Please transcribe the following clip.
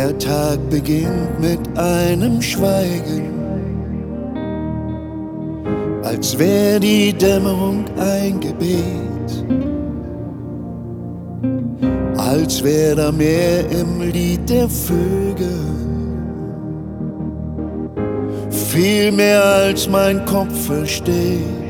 Der Tag beginnt mit einem Schweigen, als wär die Dämmerung ein Gebet, als wär da mehr im Lied der Vögel, viel mehr als mein Kopf versteht.